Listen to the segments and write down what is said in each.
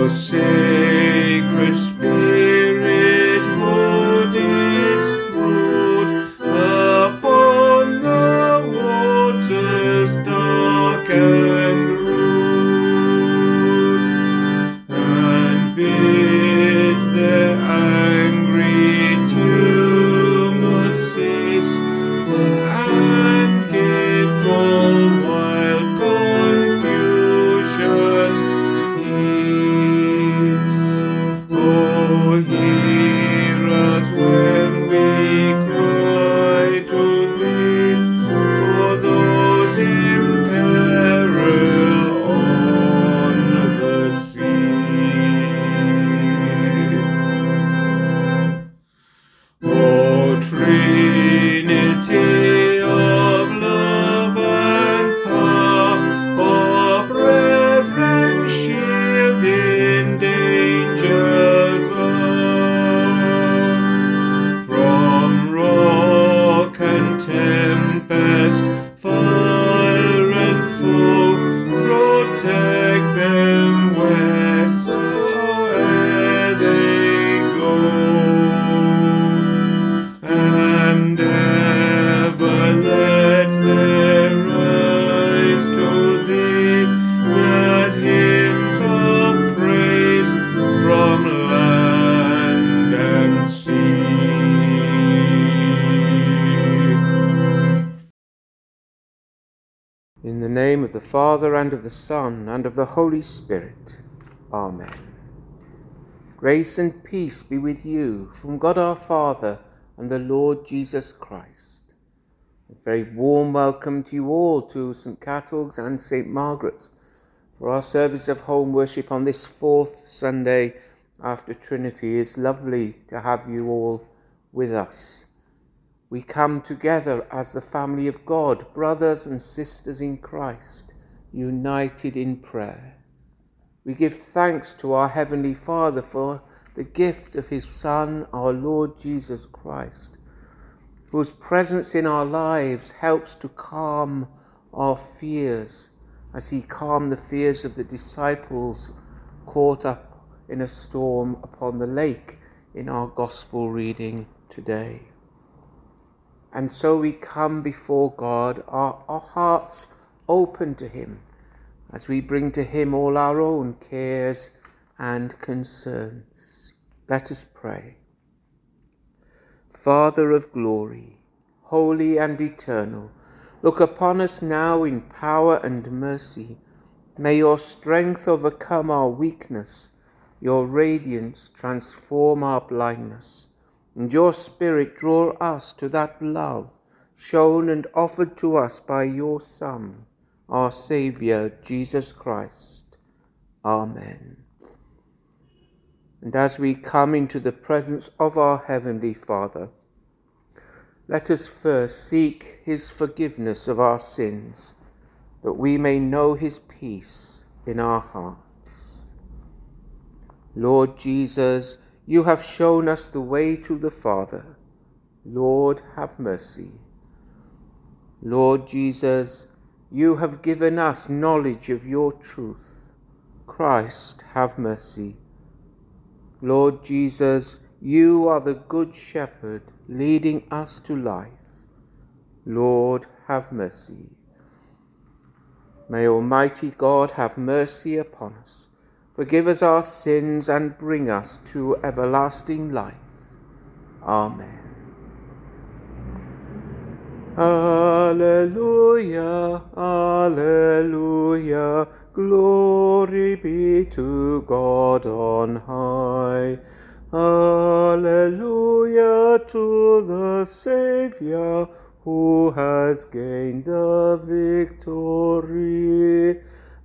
sacred Spirit, who didst brood upon the waters dark and rude, and bid their angry tumult cease, and give all wild confusion peace. Oh, hear us when we cry to thee, for those in peril on the sea. O Trinity of love and power, O brethren, shield in dangers hour, from rock and tempest, fire and foe, protect them wheresoe'er they go, and ever let there rise to thee glad hymns of praise from land and sea. In the name of the Father, and of the Son, and of the Holy Spirit. Amen. Grace and peace be with you from God our Father and the Lord Jesus Christ. A very warm welcome to you all to St. Catholic's and St. Margaret's for our service of home worship on this fourth Sunday after Trinity. It's lovely to have you all with us. We come together as the family of God, brothers and sisters in Christ, united in prayer. We give thanks to our Heavenly Father for the gift of his Son, our Lord Jesus Christ, whose presence in our lives helps to calm our fears, as he calmed the fears of the disciples caught up in a storm upon the lake in our gospel reading today. And so we come before God, our hearts open to him, as we bring to him all our own cares and concerns. Let us pray. Father of glory, holy and eternal, look upon us now in power and mercy. May your strength overcome our weakness, your radiance transform our blindness, and your Spirit draw us to that love shown and offered to us by your Son, our Saviour, Jesus Christ. Amen. And as we come into the presence of our Heavenly Father, let us first seek his forgiveness of our sins, that we may know his peace in our hearts. Lord Jesus, you have shown us the way to the Father. Lord, have mercy. Lord Jesus, you have given us knowledge of your truth. Christ, have mercy. Lord Jesus, you are the good shepherd leading us to life. Lord, have mercy. May Almighty God have mercy upon us, forgive us our sins, and bring us to everlasting life. Amen. Alleluia, alleluia, glory be to God on high. Alleluia to the Saviour, who has gained the victory.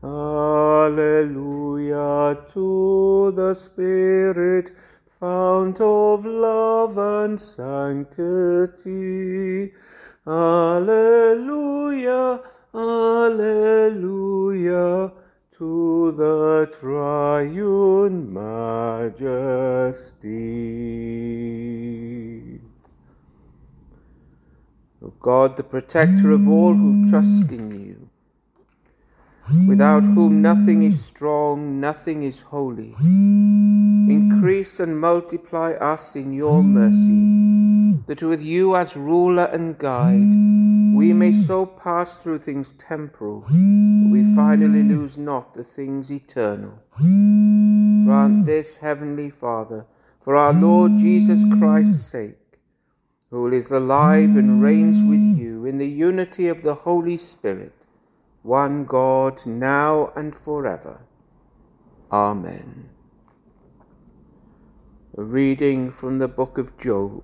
Alleluia to the Spirit, fount of love and sanctity. Alleluia, alleluia to the triune majesty. O God, the protector of all who trust in you, without whom nothing is strong, nothing is holy. Increase and multiply us in your mercy, that with you as ruler and guide, we may so pass through things temporal, that we finally lose not the things eternal. Grant this, Heavenly Father, for our Lord Jesus Christ's sake, who is alive and reigns with you in the unity of the Holy Spirit, one God, now and forever. Amen. A reading from the book of Job.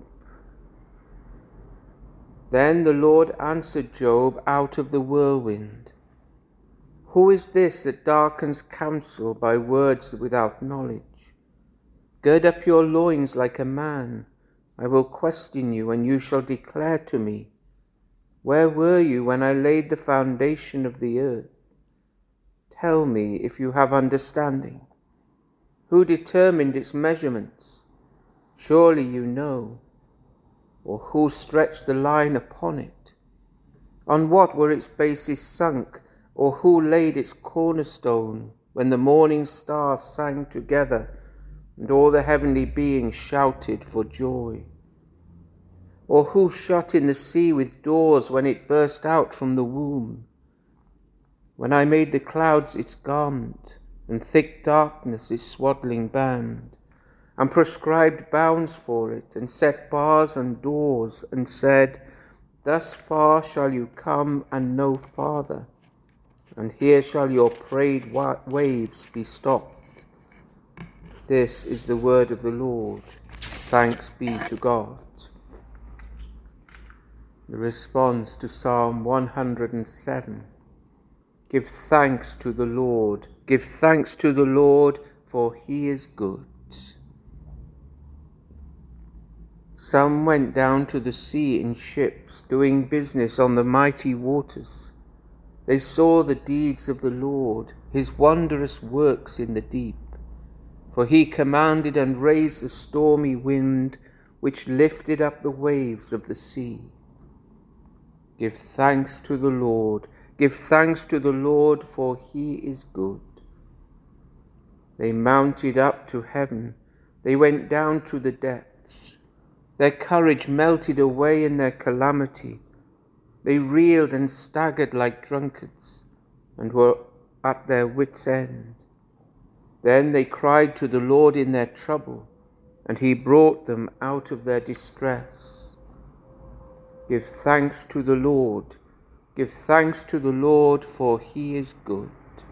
Then the Lord answered Job out of the whirlwind. Who is this that darkens counsel by words without knowledge? Gird up your loins like a man. I will question you, and you shall declare to me. Where were you when I laid the foundation of the earth? Tell me if you have understanding. Who determined its measurements? Surely you know. Or who stretched the line upon it? On what were its bases sunk, or who laid its cornerstone, when the morning stars sang together, and all the heavenly beings shouted for joy? Or who shut in the sea with doors when it burst out from the womb? When I made the clouds its garment, and thick darkness its swaddling band, and prescribed bounds for it, and set bars and doors, and said, Thus far shall you come and no farther, and here shall your prayed waves be stopped. This is the word of the Lord. Thanks be to God. The response to Psalm 107. Give thanks to the Lord. Give thanks to the Lord, for he is good. Some went down to the sea in ships, doing business on the mighty waters. They saw the deeds of the Lord, his wondrous works in the deep. For he commanded and raised the stormy wind, which lifted up the waves of the sea. Give thanks to the Lord. Give thanks to the Lord, for he is good. They mounted up to heaven. They went down to the depths. Their courage melted away in their calamity. They reeled and staggered like drunkards, and were at their wits' end. Then they cried to the Lord in their trouble, and he brought them out of their distress. Give thanks to the Lord. Give thanks to the Lord, for he is good.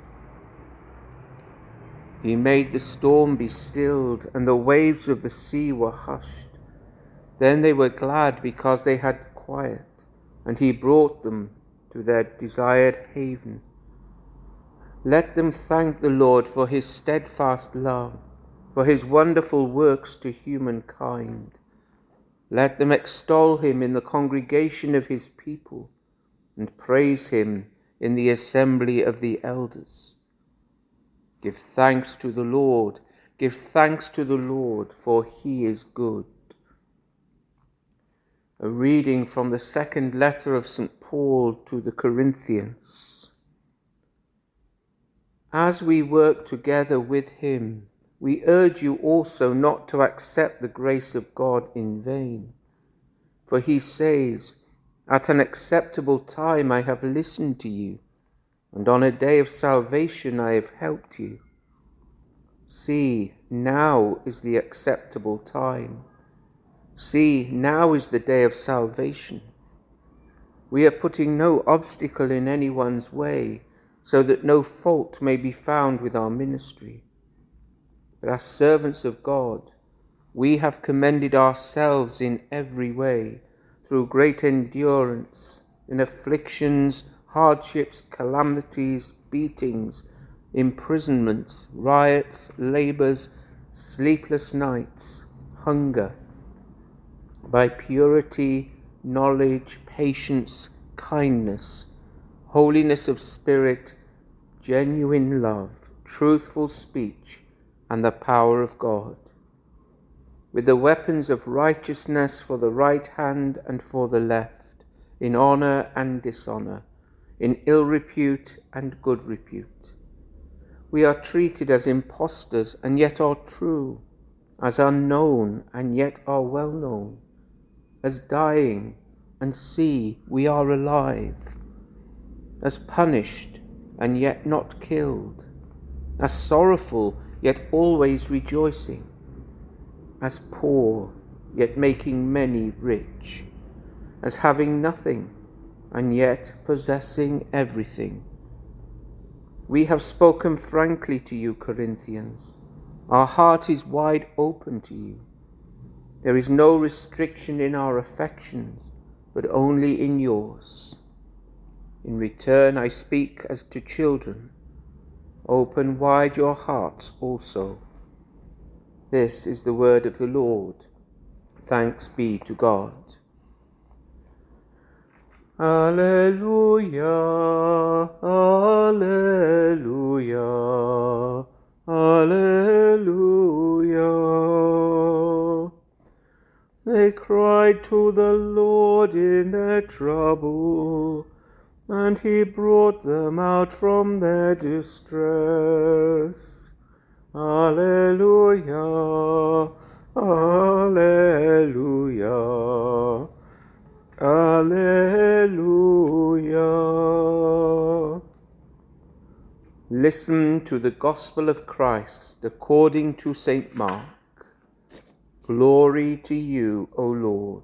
He made the storm be stilled, and the waves of the sea were hushed. Then they were glad because they had quiet, and he brought them to their desired haven. Let them thank the Lord for his steadfast love, for his wonderful works to humankind. Let them extol him in the congregation of his people, and praise him in the assembly of the elders. Give thanks to the Lord. Give thanks to the Lord, for he is good. A reading from the second letter of St. Paul to the Corinthians. As we work together with him, we urge you also not to accept the grace of God in vain. For he says, At an acceptable time I have listened to you, and on a day of salvation I have helped you. See, now is the acceptable time. See, now is the day of salvation. We are putting no obstacle in anyone's way, so that no fault may be found with our ministry. But as servants of God, we have commended ourselves in every way, through great endurance, in afflictions, hardships, calamities, beatings, imprisonments, riots, labors, sleepless nights, hunger, by purity, knowledge, patience, kindness, holiness of spirit, genuine love, truthful speech, and the power of God. With the weapons of righteousness for the right hand and for the left, in honor and dishonor, in ill repute and good repute. We are treated as impostors and yet are true, as unknown and yet are well known, as dying and see we are alive, as punished and yet not killed, as sorrowful yet always rejoicing, as poor yet making many rich, as having nothing and yet possessing everything. We have spoken frankly to you, Corinthians. Our heart is wide open to you. There is no restriction in our affections, but only in yours. In return, I speak as to children. Open wide your hearts also. This is the word of the Lord. Thanks be to God. Alleluia, alleluia, alleluia. They cried to the Lord in their trouble, and he brought them out from their distress. Alleluia, alleluia, alleluia. Listen to the Gospel of Christ according to St. Mark. Glory to you, O Lord.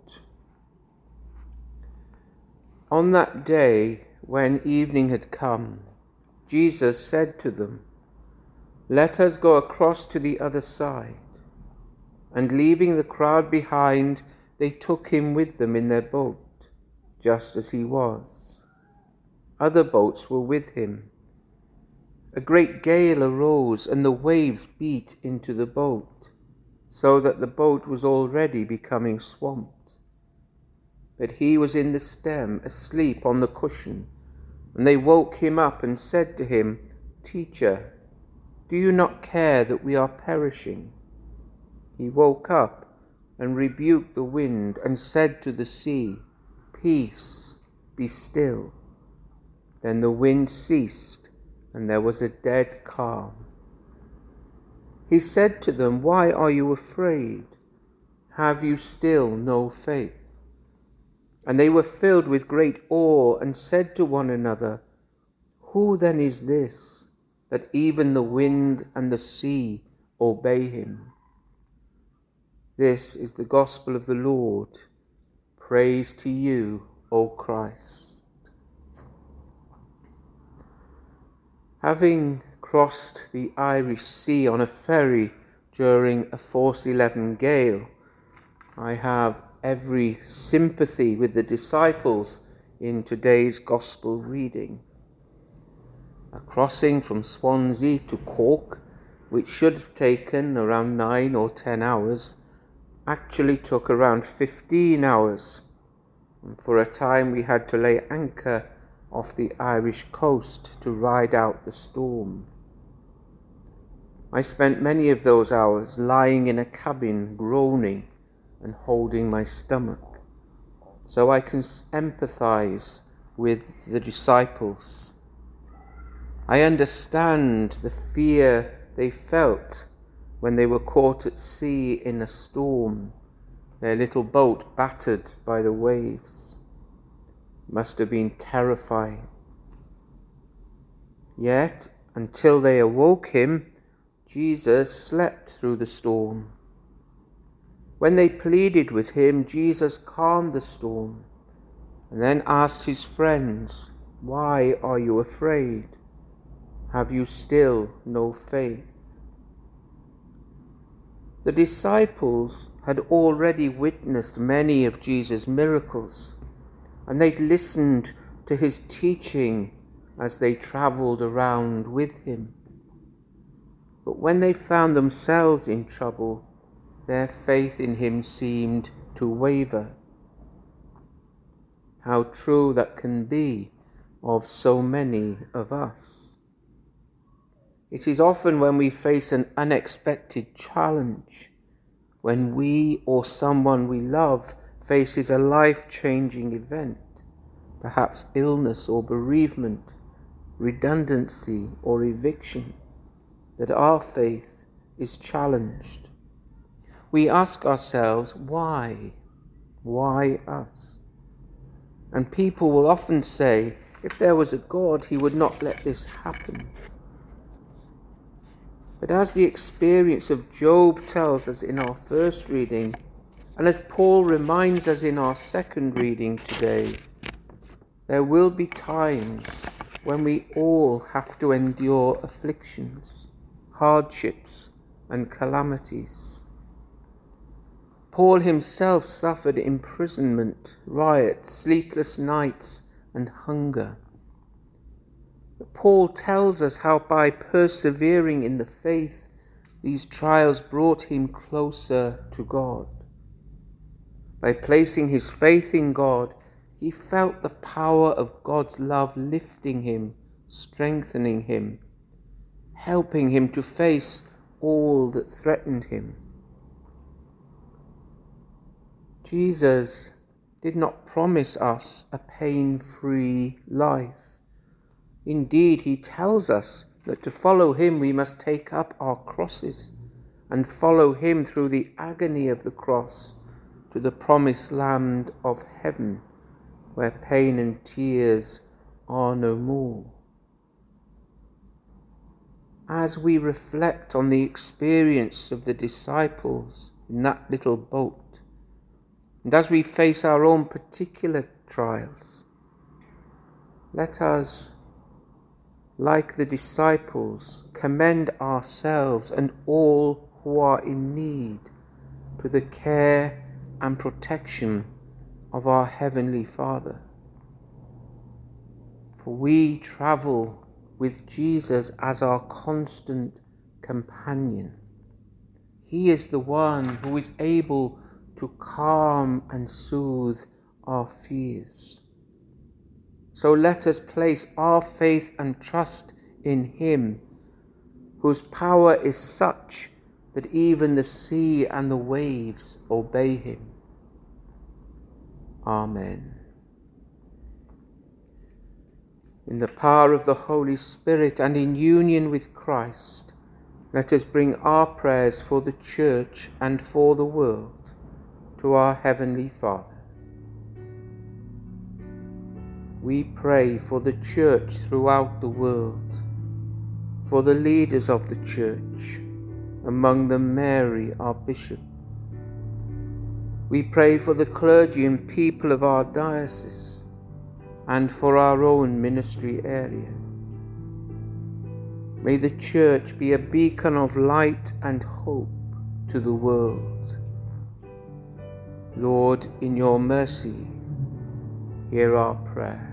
On that day, when evening had come, Jesus said to them, "Let us go across to the other side." And leaving the crowd behind, they took him with them in their boat, just as he was. Other boats were with him. A great gale arose, and the waves beat into the boat, so that the boat was already becoming swamped. But he was in the stem, asleep on the cushion, and they woke him up and said to him, "Teacher, do you not care that we are perishing?" He woke up and rebuked the wind and said to the sea, "Peace, be still." Then the wind ceased, and there was a dead calm. He said to them, "Why are you afraid? Have you still no faith?" And they were filled with great awe and said to one another, "Who then is this, that even the wind and the sea obey him?" This is the gospel of the Lord. Praise to you, O Christ. Having crossed the Irish Sea on a ferry during a force 11 gale, I have every sympathy with the disciples in today's gospel reading. A crossing from Swansea to Cork, which should have taken around 9 or 10 hours, actually took around 15 hours. And for a time we had to lay anchor off the Irish coast to ride out the storm. I spent many of those hours lying in a cabin, groaning and holding my stomach, so I can empathize with the disciples. I understand the fear they felt when they were caught at sea in a storm, their little boat battered by the waves. It must have been terrifying. Yet, until they awoke him, Jesus slept through the storm. When they pleaded with him, Jesus calmed the storm and then asked his friends, "Why are you afraid? Have you still no faith?" The disciples had already witnessed many of Jesus' miracles, and they'd listened to his teaching as they travelled around with him. But when they found themselves in trouble, their faith in him seemed to waver. How true that can be of so many of us. It is often when we face an unexpected challenge, when we or someone we love faces a life-changing event, perhaps illness or bereavement, redundancy or eviction, that our faith is challenged. We ask ourselves, why? Why us? And people will often say, if there was a God, he would not let this happen. But as the experience of Job tells us in our first reading, and as Paul reminds us in our second reading today, there will be times when we all have to endure afflictions, hardships, and calamities. Paul himself suffered imprisonment, riots, sleepless nights, and hunger. But Paul tells us how by persevering in the faith, these trials brought him closer to God. By placing his faith in God, he felt the power of God's love lifting him, strengthening him, helping him to face all that threatened him. Jesus did not promise us a pain-free life. Indeed, he tells us that to follow him we must take up our crosses and follow him through the agony of the cross to the promised land of heaven, where pain and tears are no more. As we reflect on the experience of the disciples in that little boat, and as we face our own particular trials, let us, like the disciples, commend ourselves and all who are in need to the care and protection of our Heavenly Father. For we travel with Jesus as our constant companion. He is the one who is able to calm and soothe our fears. So let us place our faith and trust in him, whose power is such that even the sea and the waves obey him. Amen. In the power of the Holy Spirit and in union with Christ, let us bring our prayers for the Church and for the world to our Heavenly Father. We pray for the Church throughout the world, for the leaders of the Church, among them Mary, our Bishop. We pray for the clergy and people of our diocese, and for our own ministry area. May the Church be a beacon of light and hope to the world. Lord, in your mercy, hear our prayer.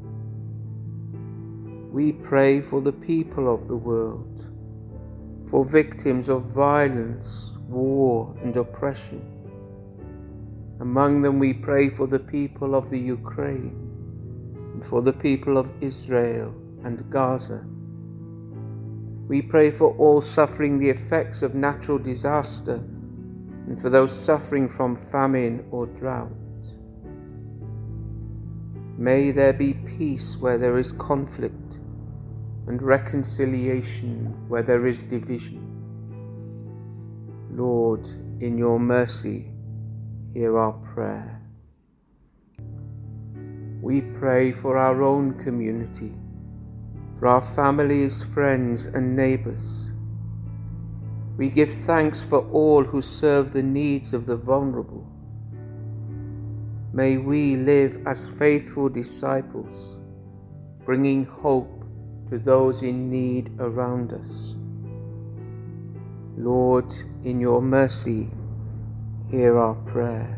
We pray for the people of the world, for victims of violence, war, and oppression. Among them we pray for the people of the Ukraine, and for the people of Israel and Gaza. We pray for all suffering the effects of natural disaster, and for those suffering from famine or drought. May there be peace where there is conflict, and reconciliation where there is division. Lord, in your mercy, hear our prayer. We pray for our own community, for our families, friends, and neighbours. We give thanks for all who serve the needs of the vulnerable. May we live as faithful disciples, bringing hope to those in need around us. Lord, in your mercy, hear our prayer.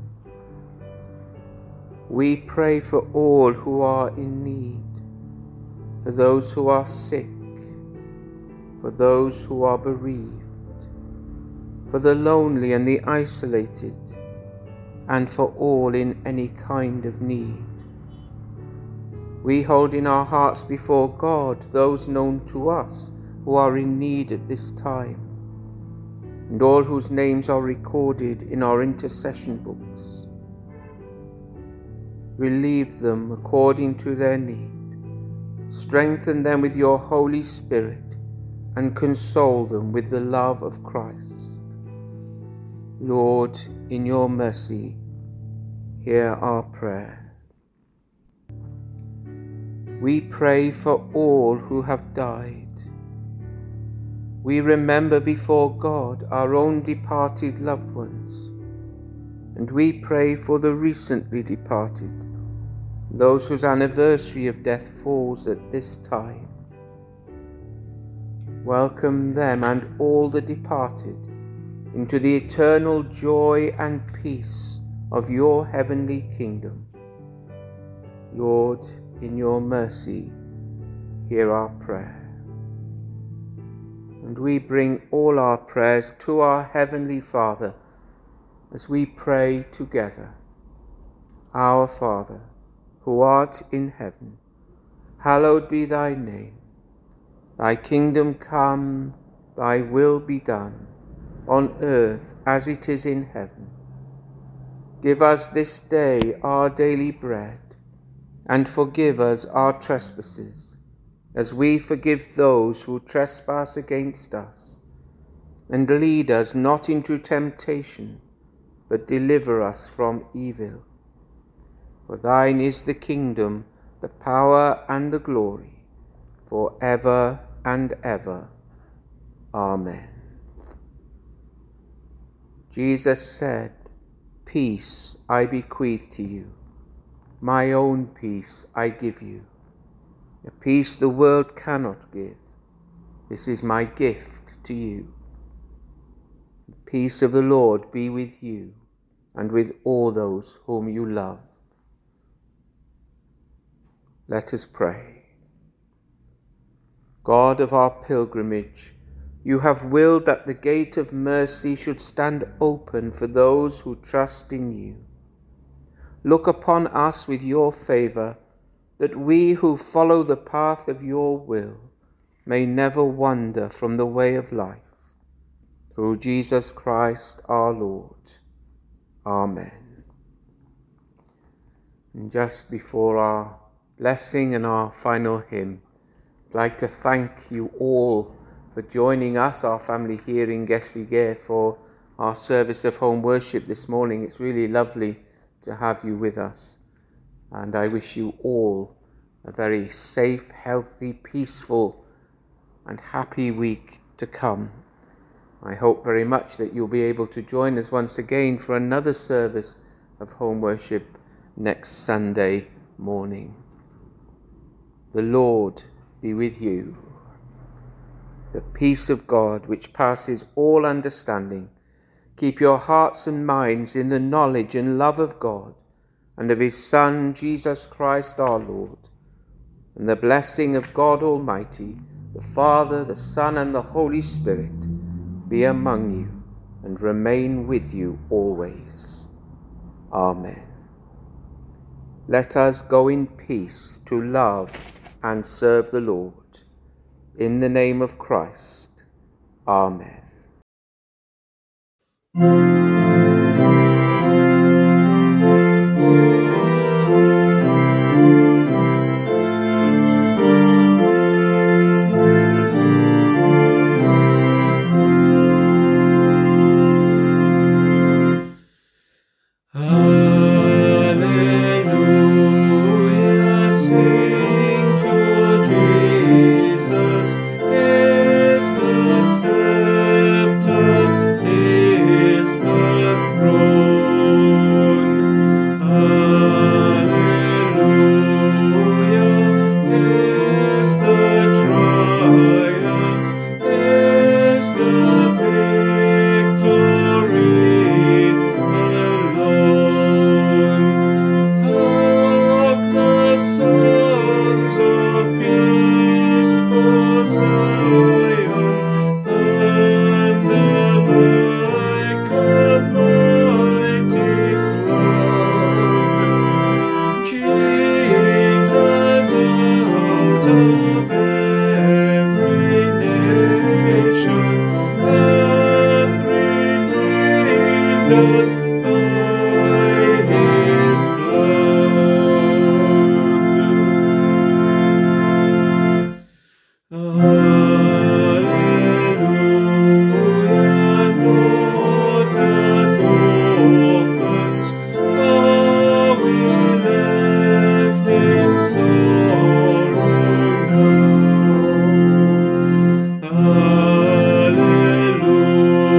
We pray for all who are in need, for those who are sick, for those who are bereaved, for the lonely and the isolated, and for all in any kind of need. We hold in our hearts before God those known to us who are in need at this time, and all whose names are recorded in our intercession books. relieve them according to their need. Strengthen them with your Holy Spirit and console them with the love of Christ. Lord, in your mercy, hear our prayer. We pray for all who have died. We remember before God our own departed loved ones, and we pray for the recently departed, those whose anniversary of death falls at this time. Welcome them and all the departed into the eternal joy and peace of your heavenly kingdom. Lord, in your mercy, hear our prayer. And we bring all our prayers to our Heavenly Father as we pray together. Our Father, who art in heaven, hallowed be thy name. Thy kingdom come, thy will be done, on earth as it is in heaven. Give us this day our daily bread, and forgive us our trespasses, as we forgive those who trespass against us. And lead us not into temptation, but deliver us from evil. For thine is the kingdom, the power, and the glory, for ever and ever. Amen. Jesus said, "Peace I bequeath to you, my own peace I give you. A peace the world cannot give. This is my gift to you. The peace of the Lord be with you and with all those whom you love." Let us pray. God of our pilgrimage, you have willed that the gate of mercy should stand open for those who trust in you. Look upon us with your favor, that we who follow the path of your will may never wander from the way of life. Through Jesus Christ our Lord. Amen. And just before our blessing and our final hymn, I'd like to thank you all for joining us, our family here in Guestwigere, for our service of home worship this morning. It's really lovely to have you with us. And I wish you all a very safe, healthy, peaceful, and happy week to come. I hope very much that you'll be able to join us once again for another service of home worship next Sunday morning. The Lord be with you. The peace of God, which passes all understanding, keep your hearts and minds in the knowledge and love of God and of his Son, Jesus Christ our Lord. And the blessing of God Almighty, the Father, the Son, and the Holy Spirit be among you and remain with you always. Amen. Let us go in peace to love and serve the Lord. In the name of Christ. Amen. By his blood.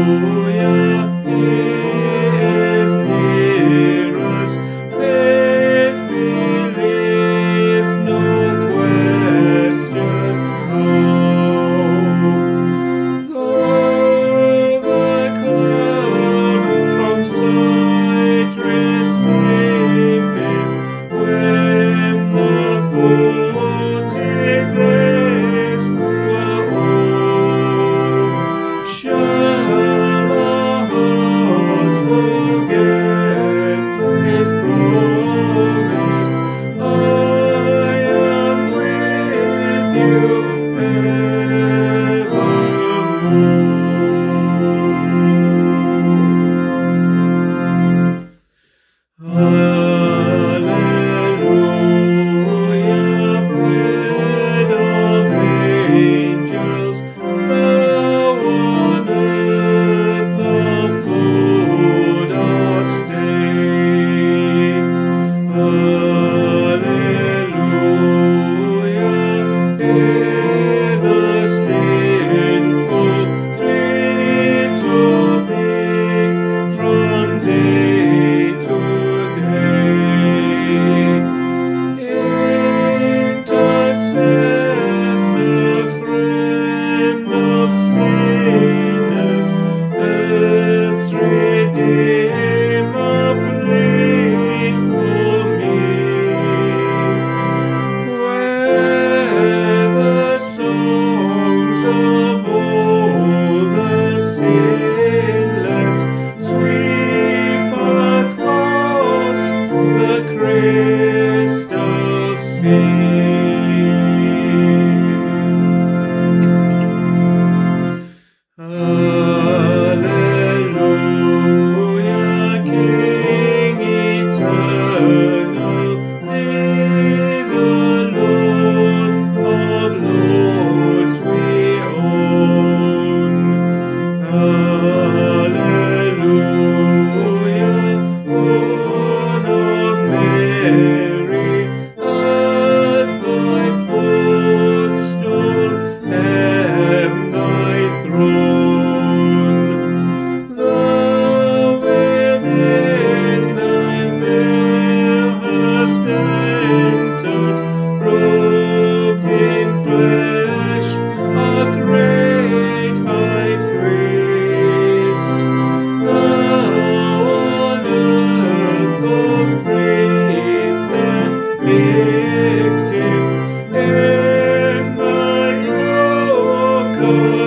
victim in the yoke of